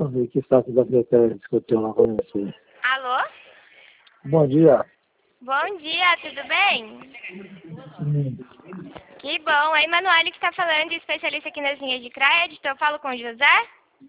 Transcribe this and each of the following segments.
Vamos ver que status da pretérito que eu tenho lá com você. Alô? Bom dia. Bom dia, tudo bem? Sim. Que bom. É a Emanuele que está falando, especialista aqui nas linhas de crédito. Eu falo com o José.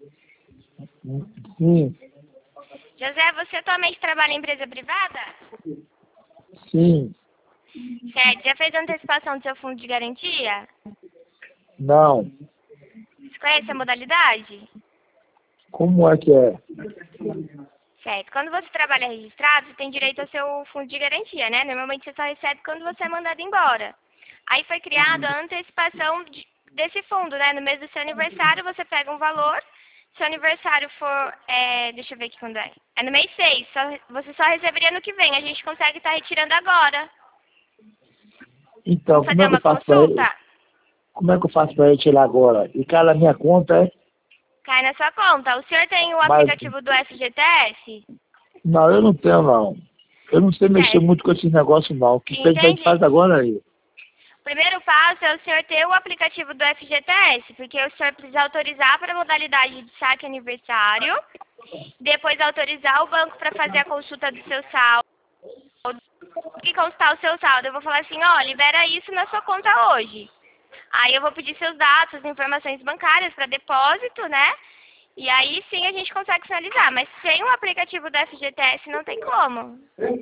Sim. José, você atualmente trabalha em empresa privada? Sim. Certo. Já fez a antecipação do seu fundo de garantia? Não. Você conhece a modalidade? Como é que é? Certo. Quando você trabalha registrado, você tem direito ao seu fundo de garantia, né? Normalmente você só recebe quando você é mandado embora. Aí foi criada a antecipação desse fundo, né? No mês do seu aniversário, você pega um valor. Se o aniversário for, deixa eu ver aqui quando é. É no mês 6, você só receberia no que vem. A gente consegue estar retirando agora. Então, Vamos fazer uma consulta? Como é que eu faço para retirar agora? E cai na minha conta, é? Cai na sua conta. O senhor tem o Mas, aplicativo do FGTS? não, eu não tenho, não. Eu não sei mexer Certo. muito com esse negócio, não. O que a gente Entendi. faz agora aí? O primeiro passo é o senhor ter o aplicativo do FGTS, porque o senhor precisa autorizar para a modalidade de saque aniversário, depois autorizar o banco para fazer a consulta do seu saldo. E consultar o seu saldo, eu vou falar assim, ó, libera isso na sua conta hoje. Aí eu vou pedir seus dados, suas informações bancárias para depósito, né? E aí sim a gente consegue finalizar, mas sem o aplicativo do FGTS não tem como.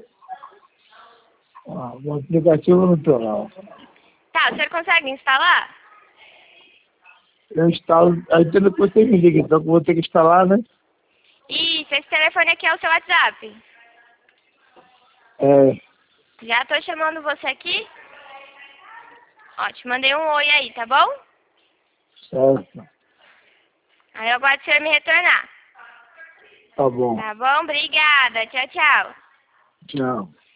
Ah, o aplicativo eu não tenho, não. Tá, o senhor consegue instalar? Eu instalo, aí depois você me liga, então que eu vou ter que instalar, né? Isso, esse telefone aqui é o seu WhatsApp. É, Já tô chamando você aqui. Ó, te mandei um oi aí, tá bom? certo. Aí eu aguardo o senhor me retornar. Tá bom. Tá bom? Obrigada. Tchau, tchau. Tchau.